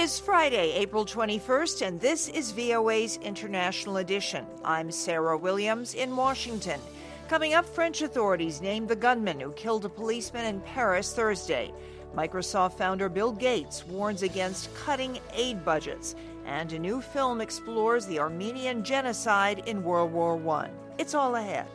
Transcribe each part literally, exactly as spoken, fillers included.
is Friday, April twenty-first, and this is V O A's International Edition. I'm Sarah Williams in Washington. Coming up, French authorities named the gunman who killed a policeman in Paris Thursday. Microsoft founder Bill Gates warns against cutting aid budgets. And a new film explores the Armenian genocide in World War One. It's all ahead.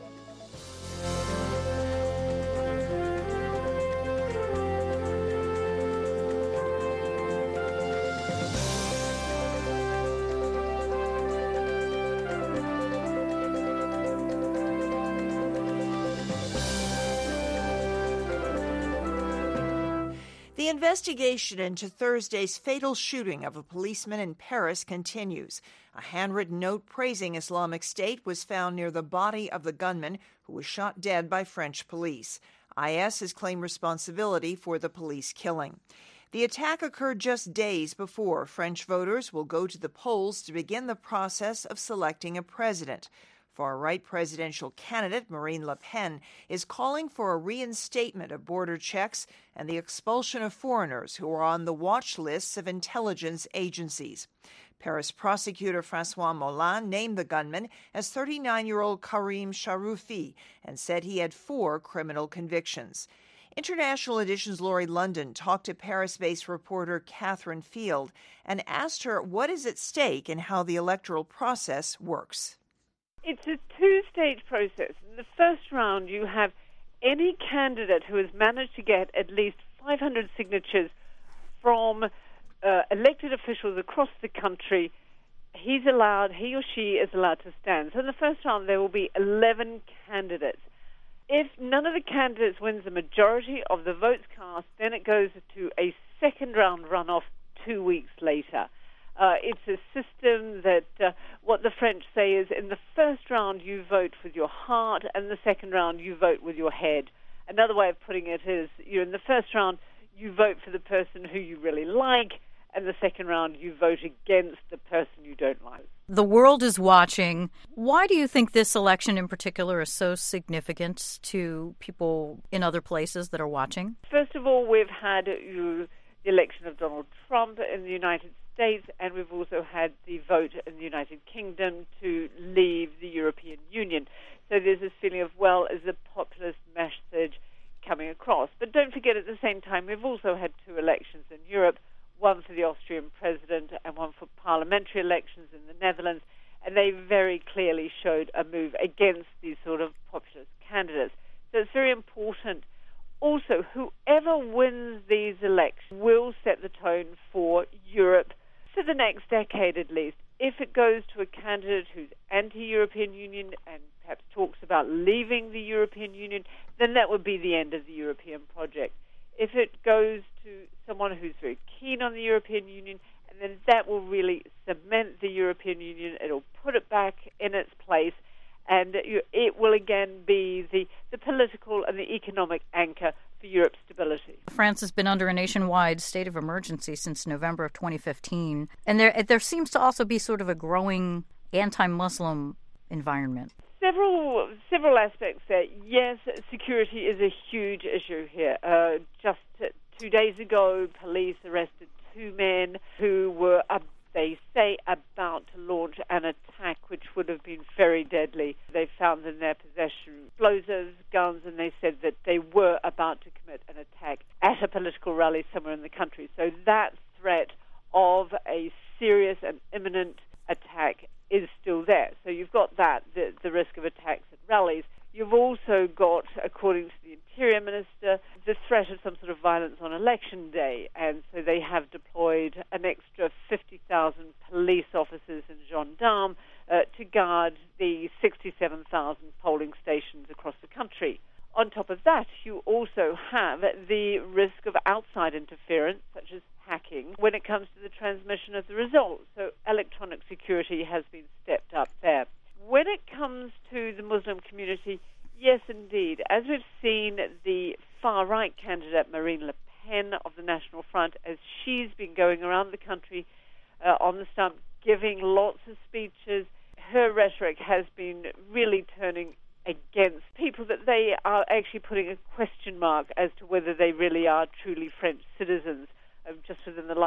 The investigation into Thursday's fatal shooting of a policeman in Paris continues. A handwritten note praising Islamic State was found near the body of the gunman who was shot dead by French police. I S has claimed responsibility for the police killing. The attack occurred just days before French voters will go to the polls to begin the process of selecting a president. Far-right presidential candidate Marine Le Pen is calling for a reinstatement of border checks and the expulsion of foreigners who are on the watch lists of intelligence agencies. Paris prosecutor François Molin named the gunman as thirty-nine-year-old Karim Sharoufi and said he had four criminal convictions. International Edition's Laurie London talked to Paris-based reporter Catherine Field and asked her what is at stake and how the electoral process works. It's a two-stage process. In the first round, you have any candidate who has managed to get at least five hundred signatures from uh, elected officials across the country. He's allowed, he or she is allowed to stand. So in the first round, there will be eleven candidates. If none of the candidates wins the majority of the votes cast, then it goes to a second round runoff two weeks later. Uh, it's a system that uh, what the French say is in the first round you vote with your heart and the second round you vote with your head. Another way of putting it is you in the first round you vote for the person who you really like and the second round you vote against the person you don't like. The world is watching. Why do you think this election in particular is so significant to people in other places that are watching? First of all, we've had uh, the election of Donald Trump in the United States. States, and we've also had the vote in the United Kingdom to leave the European Union. So there's this feeling of, well, is a populist message coming across? But don't forget, at the same time, we've also had two elections in Europe, one for the Austrian president and one for parliamentary elections in the Netherlands, and they very clearly showed a move against these sort of populist candidates. So it's very important. Also, whoever wins these elections will set the tone for Europe for the next decade at least. If it goes to a candidate who's anti-European Union and perhaps talks about leaving the European Union, then that would be the end of the European project. If it goes to someone who's very keen on the European Union, and then that will really cement the European Union, it'll put it back in its place, and it will again be the, the political and the economic anchor for Europe's stability. France has been under a nationwide state of emergency since November of twenty fifteen, and there there seems to also be sort of a growing anti-Muslim environment. Several several aspects there. Yes, security is a huge issue here. Uh, just two days ago, police arrested two men who were up. They say about to launch an attack which would have been very deadly. They found in their possession explosives, guns, and they said that they were about to commit an attack at a political rally somewhere in the country. So that threat of a serious and imminent attack is still there. So you've got that, the, the risk of attacks at rallies. You've also got, according to the Interior Minister, the threat of some sort of violence on Election Day. And so they have deployed an extra fifty thousand police officers and gendarmes uh, to guard the sixty-seven thousand polling stations across the country. On top of that, you also have the risk of outside interference, such as hacking, when it comes to the transmission of the results. So electronic security has been stepped up there. When it comes to the Muslim community, yes, indeed. As we've seen, the far-right candidate, Marine Le Pen of the National Front, as she's been going around the country uh, on the stump, giving lots of speeches, her rhetoric has been really turning against people that they are actually putting a question mark as to whether they really are truly French citizens uh, just within the last few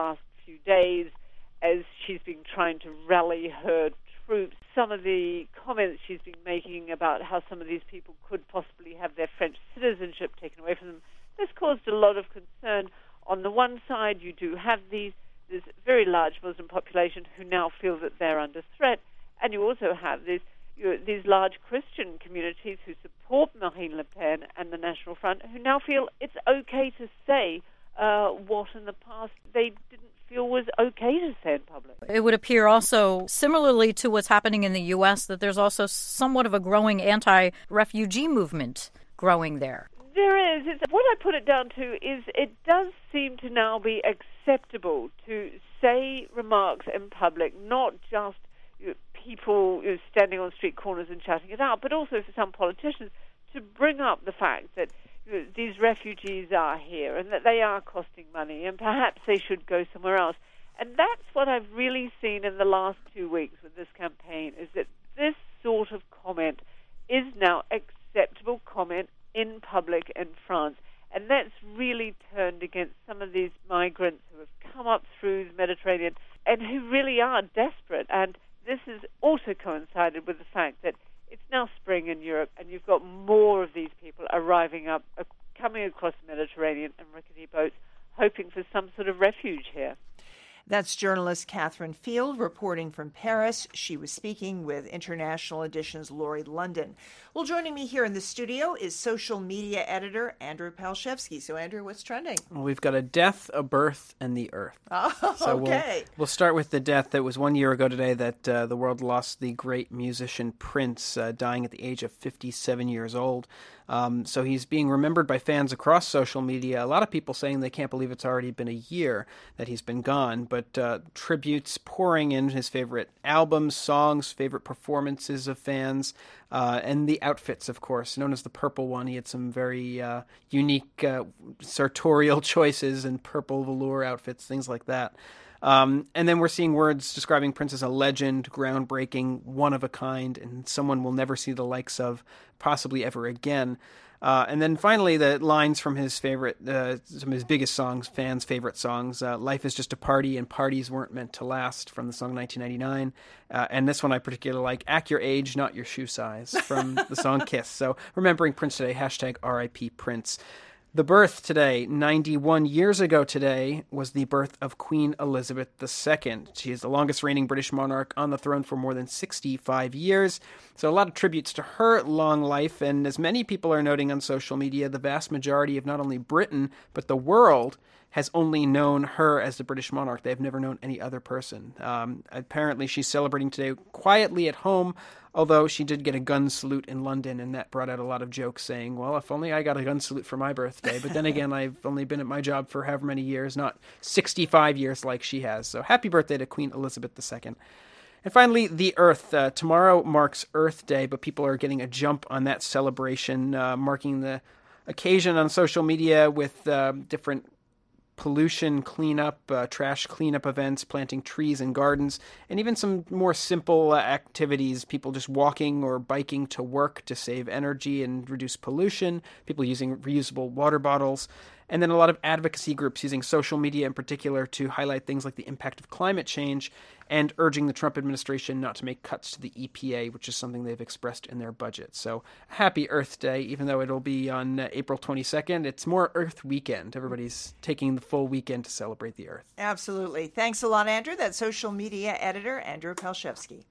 few days as she's been trying to rally her troops. Some of the comments she's been making about how some of these people could possibly have their French citizenship taken away from them, this caused a lot of concern. On the one side, you do have these this very large Muslim population who now feel that they're under threat, and you also have these you know, these large Christian communities who support Marine Le Pen and the National Front, who now feel it's okay to say uh, what in the past they didn't feel was okay to say in public. It would appear also, similarly to what's happening in the U S, that there's also somewhat of a growing anti-refugee movement growing there. There is. It's, what I put it down to is it does seem to now be acceptable to say remarks in public, not just you know, people you know, standing on street corners and shouting it out, but also for some politicians to bring up the fact that you know, these refugees are here and that they are costing money and perhaps they should go somewhere else. And that's what I've really seen in the last two weeks with this campaign, is that this sort of comment is now acceptable comment in public in France. And that's really turned against some of these migrants who have come up through the Mediterranean and who really are desperate. And this has also coincided with the fact that it's now spring in Europe and you've got more of these people arriving up, uh, coming across the Mediterranean in rickety boats, hoping for some sort of refuge here. That's journalist Catherine Field reporting from Paris. She was speaking with International Edition's Laurie London. Well, joining me here in the studio is social media editor Andrew Palshevsky. So, Andrew, what's trending? Well, we've got a death, a birth, and the earth. Oh, so okay. We'll, we'll start with the death. It was one year ago today that uh, the world lost the great musician Prince, uh, dying at the age of fifty-seven years old. Um, so he's being remembered by fans across social media. A lot of people saying they can't believe it's already been a year that he's been gone, but uh, tributes pouring in his favorite albums, songs, favorite performances of fans, uh, and the outfits, of course, known as the Purple One. He had some very uh, unique uh, sartorial choices and purple velour outfits, things like that. Um, and then we're seeing words describing Prince as a legend, groundbreaking, one of a kind, and someone we'll never see the likes of, possibly ever again. Uh, and then finally, the lines from his favorite, uh, some of his biggest songs, fans' favorite songs, uh, Life is Just a Party and Parties Weren't Meant to Last, from the song nineteen ninety-nine. Uh, and this one I particularly like, Act Your Age, Not Your Shoe Size, from the song Kiss. So remembering Prince today, hashtag R I P Prince. The birth today, ninety-one years ago today, was the birth of Queen Elizabeth the Second. She is the longest reigning British monarch on the throne for more than sixty-five years. So a lot of tributes to her long life. And as many people are noting on social media, the vast majority of not only Britain, but the world has only known her as the British monarch. They've never known any other person. Um, apparently she's celebrating today quietly at home, although she did get a gun salute in London, and that brought out a lot of jokes saying, well, if only I got a gun salute for my birthday. But then again, I've only been at my job for however many years, not sixty-five years like she has. So happy birthday to Queen Elizabeth the Second. And finally, the Earth. Uh, tomorrow marks Earth Day, but people are getting a jump on that celebration, uh, marking the occasion on social media with uh, different pollution cleanup, uh, trash cleanup events, planting trees in gardens, and even some more simple uh, activities, people just walking or biking to work to save energy and reduce pollution, people using reusable water bottles, and then a lot of advocacy groups using social media in particular to highlight things like the impact of climate change and urging the Trump administration not to make cuts to the E P A, which is something they've expressed in their budget. So happy Earth Day, even though it'll be on uh, April twenty-second. It's more Earth Weekend. Everybody's taking the full weekend to celebrate the Earth. Absolutely. Thanks a lot, Andrew. That's social media editor Andrew Palshevsky.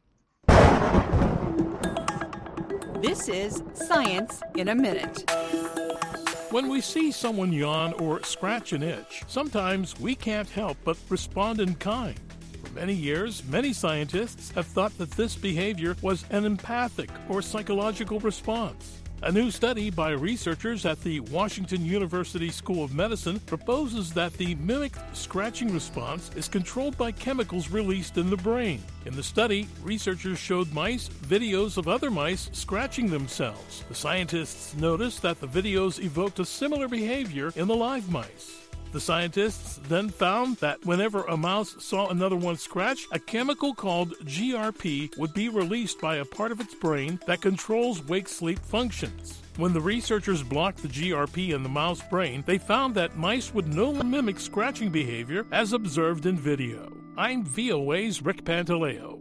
This is Science in a Minute. When we see someone yawn or scratch an itch, sometimes we can't help but respond in kind. For many years, many scientists have thought that this behavior was an empathic or psychological response. A new study by researchers at the Washington University School of Medicine proposes that the mimicked scratching response is controlled by chemicals released in the brain. In the study, researchers showed mice videos of other mice scratching themselves. The scientists noticed that the videos evoked a similar behavior in the live mice. The scientists then found that whenever a mouse saw another one scratch, a chemical called G R P would be released by a part of its brain that controls wake-sleep functions. When the researchers blocked the G R P in the mouse brain, they found that mice would no longer mimic scratching behavior as observed in video. I'm V O A's Rick Pantaleo.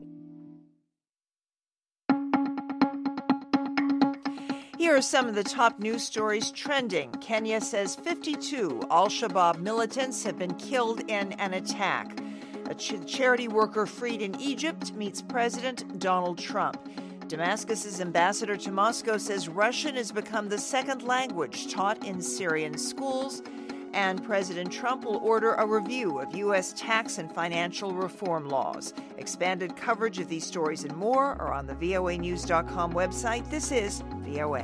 Here are some of the top news stories trending. Kenya says fifty-two al-Shabaab militants have been killed in an attack. A ch- charity worker freed in Egypt meets President Donald Trump. Damascus's ambassador to Moscow says Russian has become the second language taught in Syrian schools. And President Trump will order a review of U S tax and financial reform laws. Expanded coverage of these stories and more are on the V O A news dot com website. This is V O A.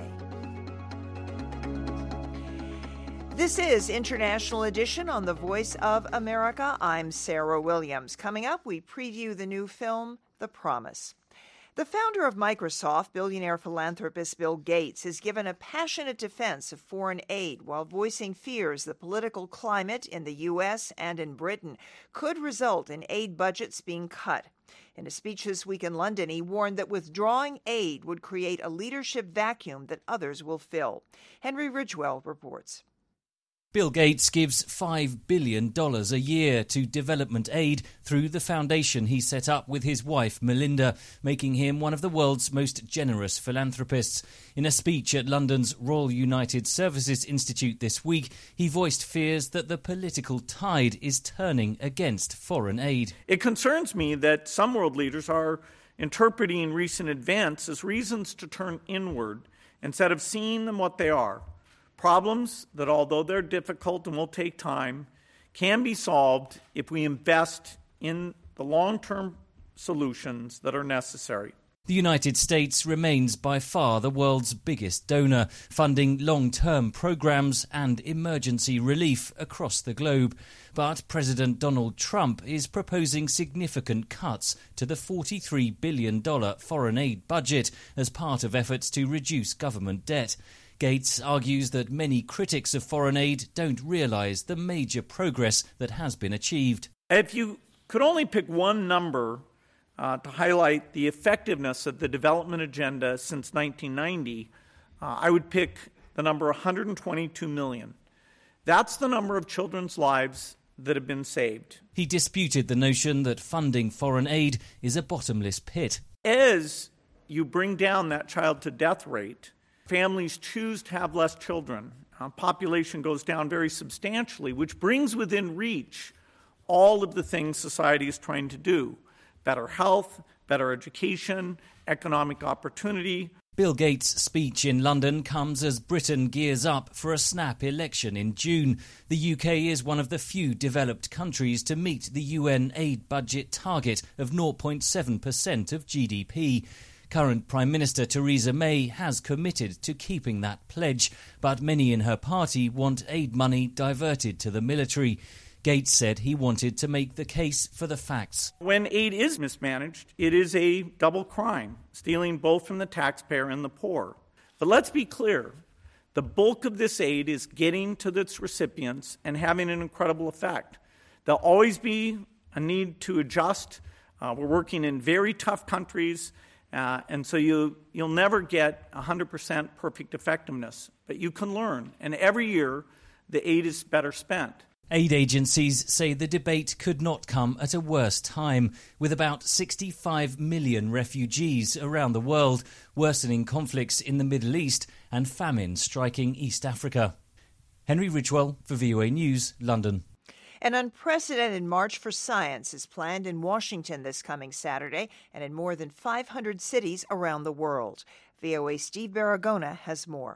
This is International Edition on the Voice of America. I'm Sarah Williams. Coming up, we preview the new film, The Promise. The founder of Microsoft, billionaire philanthropist Bill Gates, has given a passionate defense of foreign aid while voicing fears the political climate in the U S and in Britain could result in aid budgets being cut. In a speech this week in London, he warned that withdrawing aid would create a leadership vacuum that others will fill. Henry Ridgwell reports. Bill Gates gives five billion dollars a year to development aid through the foundation he set up with his wife Melinda, making him one of the world's most generous philanthropists. In a speech at London's Royal United Services Institute this week, he voiced fears that the political tide is turning against foreign aid. It concerns me that some world leaders are interpreting recent events as reasons to turn inward instead of seeing them what they are. Problems that, although they're difficult and will take time, can be solved if we invest in the long-term solutions that are necessary. The United States remains by far the world's biggest donor, funding long-term programs and emergency relief across the globe. But President Donald Trump is proposing significant cuts to the forty-three billion dollars foreign aid budget as part of efforts to reduce government debt. Gates argues that many critics of foreign aid don't realise the major progress that has been achieved. If you could only pick one number uh, to highlight the effectiveness of the development agenda since nineteen ninety, uh, I would pick the number one hundred twenty-two million. That's the number of children's lives that have been saved. He disputed the notion that funding foreign aid is a bottomless pit. As you bring down that child-to-death rate, families choose to have less children. Uh, population goes down very substantially, which brings within reach all of the things society is trying to do. Better health, better education, economic opportunity. Bill Gates' speech in London comes as Britain gears up for a snap election in June. The U K is one of the few developed countries to meet the U N aid budget target of zero point seven percent of G D P. Current Prime Minister Theresa May has committed to keeping that pledge, but many in her party want aid money diverted to the military. Gates said he wanted to make the case for the facts. When aid is mismanaged, it is a double crime, stealing both from the taxpayer and the poor. But let's be clear, the bulk of this aid is getting to its recipients and having an incredible effect. There'll always be a need to adjust. Uh, we're working in very tough countries. Uh, and so you, you'll never get one hundred percent perfect effectiveness. But you can learn. And every year, the aid is better spent. Aid agencies say the debate could not come at a worse time, with about sixty-five million refugees around the world, worsening conflicts in the Middle East and famine striking East Africa. Henry Ridgwell for V O A News, London. An unprecedented March for Science is planned in Washington this coming Saturday and in more than five hundred cities around the world. V O A's Steve Baragona has more.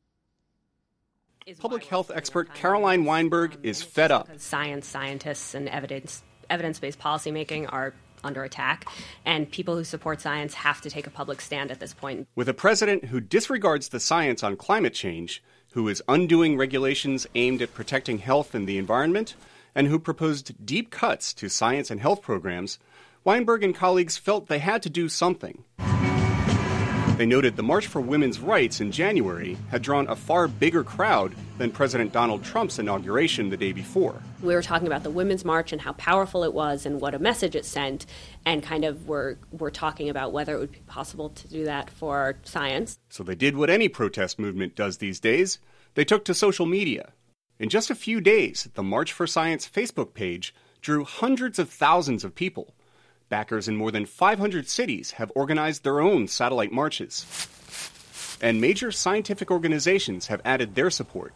Public health expert Caroline Weinberg is fed up. Science, scientists, and evidence, evidence-based policymaking are under attack, and people who support science have to take a public stand at this point. With a president who disregards the science on climate change, who is undoing regulations aimed at protecting health and the environment, and who proposed deep cuts to science and health programs, Weinberg and colleagues felt they had to do something. They noted the March for Women's Rights in January had drawn a far bigger crowd than President Donald Trump's inauguration the day before. We were talking about the Women's March and how powerful it was and what a message it sent, and kind of we're, we're talking about whether it would be possible to do that for science. So they did what any protest movement does these days. They took to social media. In just a few days, the March for Science Facebook page drew hundreds of thousands of people. Backers in more than five hundred cities have organized their own satellite marches. And major scientific organizations have added their support.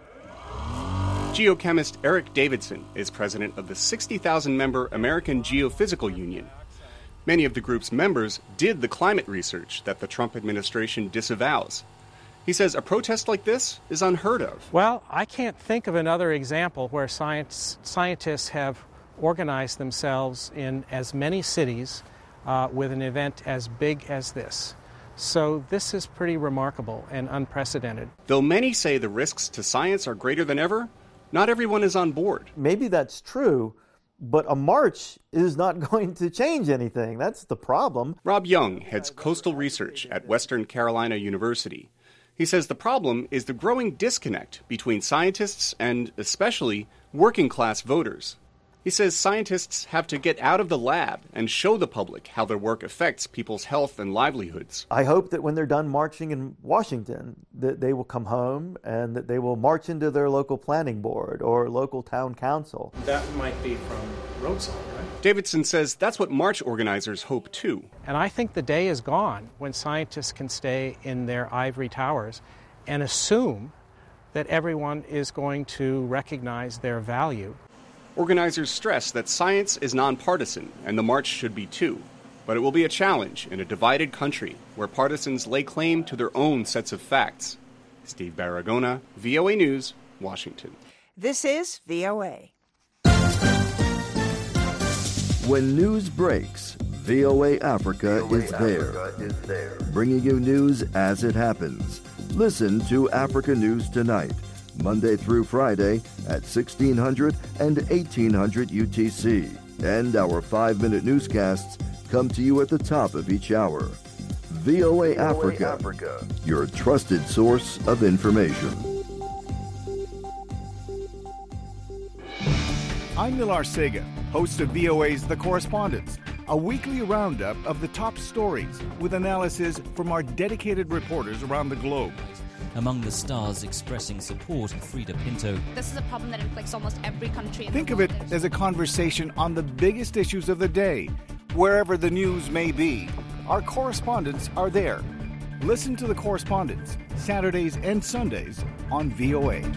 Geochemist Eric Davidson is president of the sixty thousand member American Geophysical Union. Many of the group's members did the climate research that the Trump administration disavows. He says a protest like this is unheard of. Well, I can't think of another example where science, scientists have organized themselves in as many cities uh, with an event as big as this. So this is pretty remarkable and unprecedented. Though many say the risks to science are greater than ever, not everyone is on board. Maybe that's true, but a march is not going to change anything. That's the problem. Rob Young heads coastal research at Western Carolina University. He says the problem is the growing disconnect between scientists and, especially, working-class voters. He says scientists have to get out of the lab and show the public how their work affects people's health and livelihoods. I hope that when they're done marching in Washington, that they will come home and that they will march into their local planning board or local town council. That might be from Roadside, right? Davidson says that's what march organizers hope too. And I think the day is gone when scientists can stay in their ivory towers and assume that everyone is going to recognize their value. Organizers stress that science is nonpartisan, and the march should be too. But it will be a challenge in a divided country where partisans lay claim to their own sets of facts. Steve Baragona, V O A News, Washington. This is V O A. When news breaks, V O A Africa, V O A is, Africa there, is there, bringing you news as it happens. Listen to Africa News Tonight, Monday through Friday at sixteen hundred and eighteen hundred U T C. And our five-minute newscasts come to you at the top of each hour. V O A, V O A Africa, Africa, your trusted source of information. I'm Nilar Sega, host of V O A's The Correspondents, a weekly roundup of the top stories with analysis from our dedicated reporters around the globe. Among the stars expressing support, Frida Pinto. This is a problem that inflicts almost every country in Think the of world. it as a conversation on the biggest issues of the day, wherever the news may be. Our correspondents are there. Listen to The Correspondents, Saturdays and Sundays on V O A.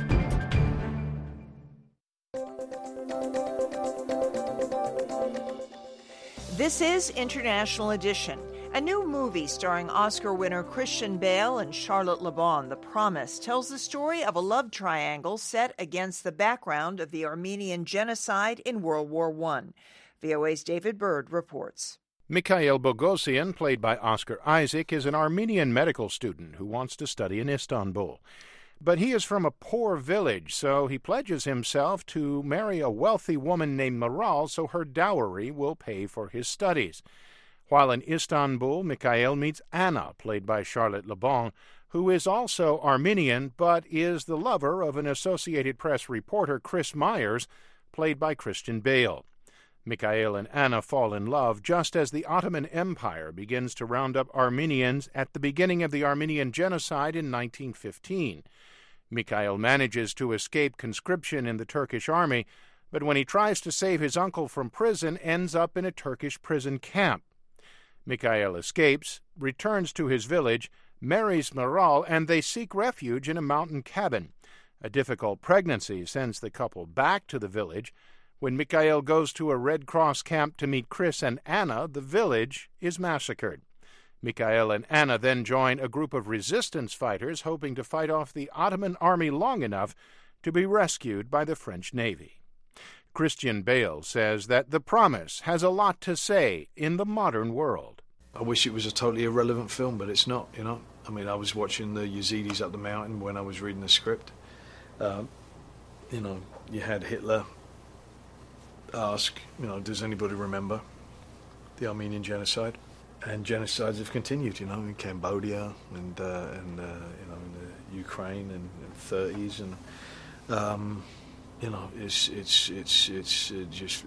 This is International Edition. A new movie starring Oscar winner Christian Bale and Charlotte Le Bon, The Promise, tells the story of a love triangle set against the background of the Armenian genocide in World War One. V O A's David Byrd reports. Mikhail Bogosian, played by Oscar Isaac, is an Armenian medical student who wants to study in Istanbul. But he is from a poor village, so he pledges himself to marry a wealthy woman named Maral so her dowry will pay for his studies. While in Istanbul, Mikhail meets Anna, played by Charlotte Le Bon, who is also Armenian but is the lover of an Associated Press reporter, Chris Myers, played by Christian Bale. Mikhail and Anna fall in love just as the Ottoman Empire begins to round up Armenians at the beginning of the Armenian Genocide in nineteen fifteen. Mikhail manages to escape conscription in the Turkish army, but when he tries to save his uncle from prison, ends up in a Turkish prison camp. Mikhail escapes, returns to his village, marries Maral, and they seek refuge in a mountain cabin. A difficult pregnancy sends the couple back to the village. When Mikhail goes to a Red Cross camp to meet Chris and Anna, the village is massacred. Mikhail and Anna then join a group of resistance fighters hoping to fight off the Ottoman army long enough to be rescued by the French Navy. Christian Bale says that The Promise has a lot to say in the modern world. I wish it was a totally irrelevant film, but it's not, you know. I mean, I was watching the Yazidis up the mountain when I was reading the script. Um, you know, you had Hitler ask, you know, does anybody remember the Armenian genocide? And genocides have continued, you know, in Cambodia and, uh, and uh, you know, in the Ukraine in the thirties, and um, you know, it's it's it's it's uh, just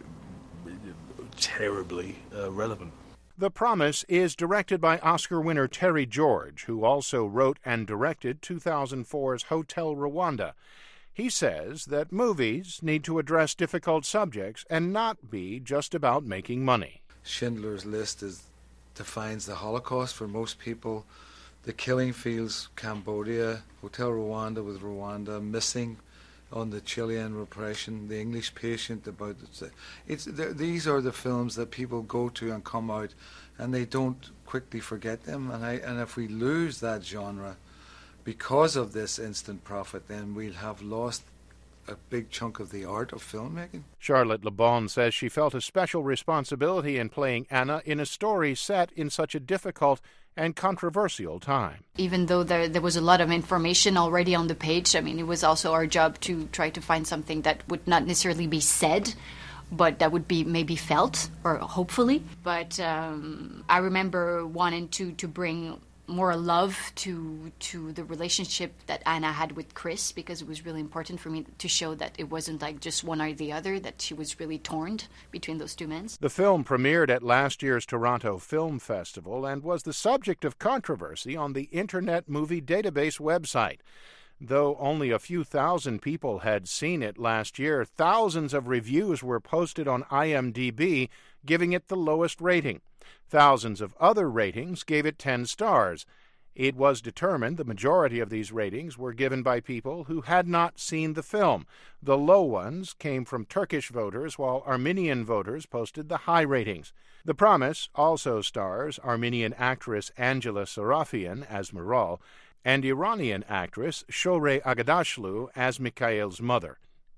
terribly uh, relevant. The Promise is directed by Oscar winner Terry George, who also wrote and directed two thousand four's Hotel Rwanda. He says that movies need to address difficult subjects and not be just about making money. Schindler's List is, defines the Holocaust for most people. The Killing Fields, Cambodia, Hotel Rwanda with Rwanda, Missing on the Chilean repression, The English Patient, about the, it's these are the films that people go to and come out, and they don't quickly forget them. And I and if we lose that genre because of this instant profit, then we'll have lost a big chunk of the art of filmmaking. Charlotte Le Bon says she felt a special responsibility in playing Anna in a story set in such a difficult and controversial time. Even though there, there was a lot of information already on the page, I mean, it was also our job to try to find something that would not necessarily be said, but that would be maybe felt, or hopefully. But um, I remember wanting to, to bring more love to to the relationship that Anna had with Chris, because it was really important for me to show that it wasn't like just one or the other, that she was really torn between those two men. The film premiered at last year's Toronto Film Festival and was the subject of controversy on the Internet Movie Database website. Though only a few thousand people had seen it last year, thousands of reviews were posted on I M D B, giving it the lowest rating. Thousands of other ratings gave it ten stars. It was determined the majority of these ratings were given by people who had not seen the film. The low ones came from Turkish voters, while Armenian voters posted the high ratings. The Promise also stars Armenian actress Angela Sarafian as Miral and Iranian actress Shohreh Aghdashloo as Mikhail's mother.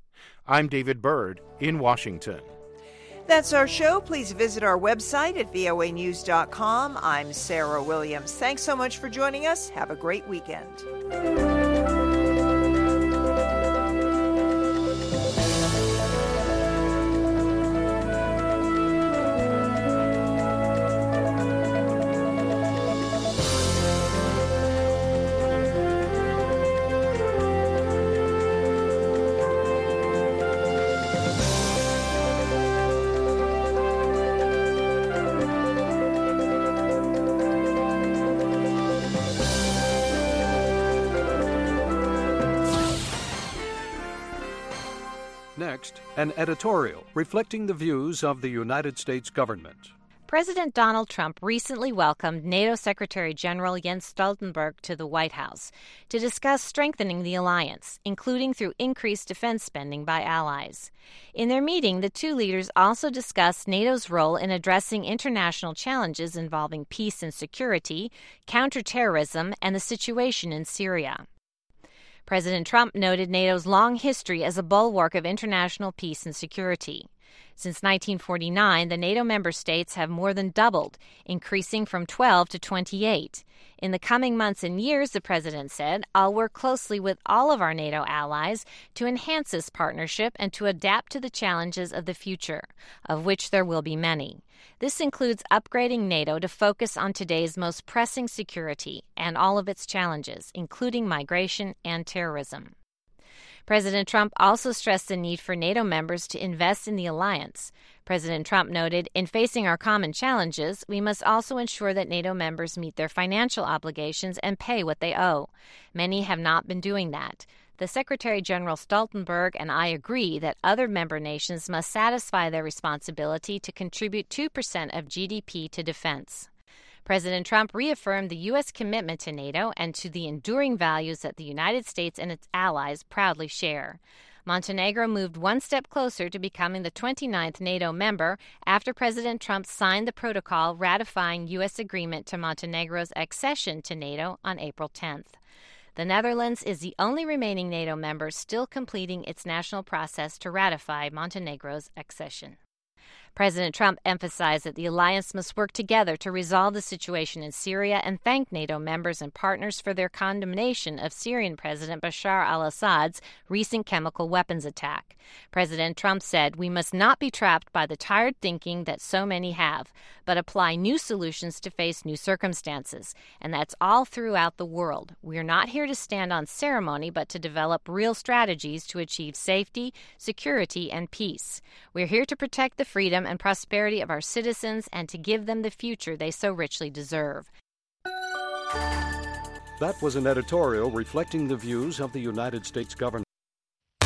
I'm David Byrd in Washington. That's our show. Please visit our website at V O A news dot com. I'm Sarah Williams. Thanks so much for joining us. Have a great weekend. Next, an editorial reflecting the views of the United States government. President Donald Trump recently welcomed NATO Secretary General Jens Stoltenberg to the White House to discuss strengthening the alliance, including through increased defense spending by allies. In their meeting, the two leaders also discussed NATO's role in addressing international challenges involving peace and security, counterterrorism, and the situation in Syria. President Trump noted NATO's long history as a bulwark of international peace and security. Since nineteen forty-nine, the NATO member states have more than doubled, increasing from twelve to twenty-eight. In the coming months and years, the president said, I'll work closely with all of our NATO allies to enhance this partnership and to adapt to the challenges of the future, of which there will be many. This includes upgrading NATO to focus on today's most pressing security and all of its challenges, including migration and terrorism. President Trump also stressed the need for NATO members to invest in the alliance. President Trump noted, in facing our common challenges, we must also ensure that NATO members meet their financial obligations and pay what they owe. Many have not been doing that. The Secretary General Stoltenberg and I agree that other member nations must satisfy their responsibility to contribute two percent of G D P to defense. President Trump reaffirmed the U S commitment to NATO and to the enduring values that the United States and its allies proudly share. Montenegro moved one step closer to becoming the twenty-ninth NATO member after President Trump signed the protocol ratifying U S agreement to Montenegro's accession to NATO on April tenth. The Netherlands is the only remaining NATO member still completing its national process to ratify Montenegro's accession. President Trump emphasized that the alliance must work together to resolve the situation in Syria and thanked NATO members and partners for their condemnation of Syrian President Bashar al-Assad's recent chemical weapons attack. President Trump said, "We must not be trapped by the tired thinking that so many have, but apply new solutions to face new circumstances. And that's all throughout the world. We are not here to stand on ceremony, but to develop real strategies to achieve safety, security, and peace. We're here to protect the freedom and prosperity of our citizens and to give them the future they so richly deserve." That was an editorial reflecting the views of the United States government.